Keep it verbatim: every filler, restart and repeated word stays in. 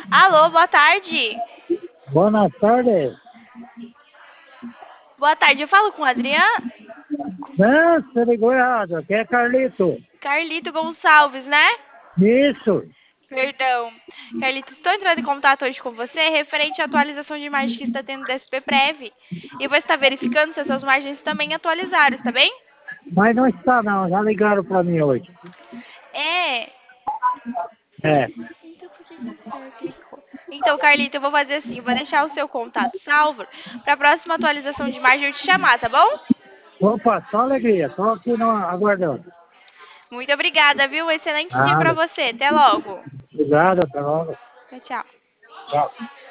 Alô, boa tarde. Boa tarde. Boa tarde, eu falo com o Adriano? Não, você ligou errado. Aqui é Carlito. Carlito Gonçalves, né? Isso. Perdão. Carlito, estou entrando em contato hoje com você referente à atualização de imagem que está tendo da S P Prev. E vou estar verificando se essas margens também atualizaram, está bem? Mas não está não. Já ligaram para mim hoje. É. É. Então, por que que o senhor clicou? Então, Carlito, eu vou fazer assim, vou deixar o seu contato salvo para a próxima atualização de imagem eu te chamar, tá bom? Opa, só alegria. Só aqui no, aguardando. Muito obrigada, viu? Excelente dia para Nada. você. Até logo. Obrigado, até logo. Tchau, tchau. Tchau.